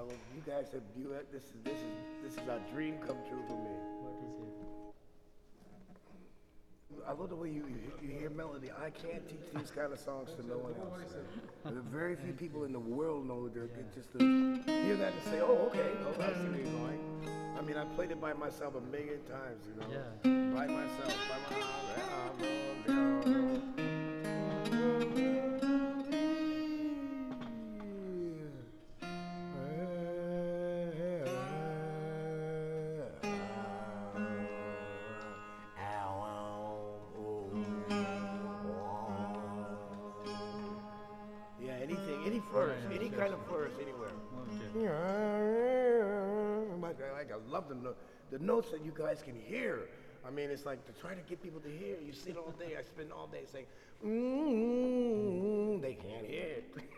you guys have this is a dream come true for me. What is it? I love the way you hear melody. I can't teach these kind of songs to no one else. There are very few people in the world know that just to hear that and say, oh, okay, oh, I see where you're going. I mean, I played it by myself a million times, you know. Yeah. By myself, by myself. Yeah, anything, any flourish, any kind of flourish anywhere. Okay. Like I love the notes that you guys can hear. I mean, it's like to try to get people to hear. You sit all day. I spend all day saying, they can't hear it.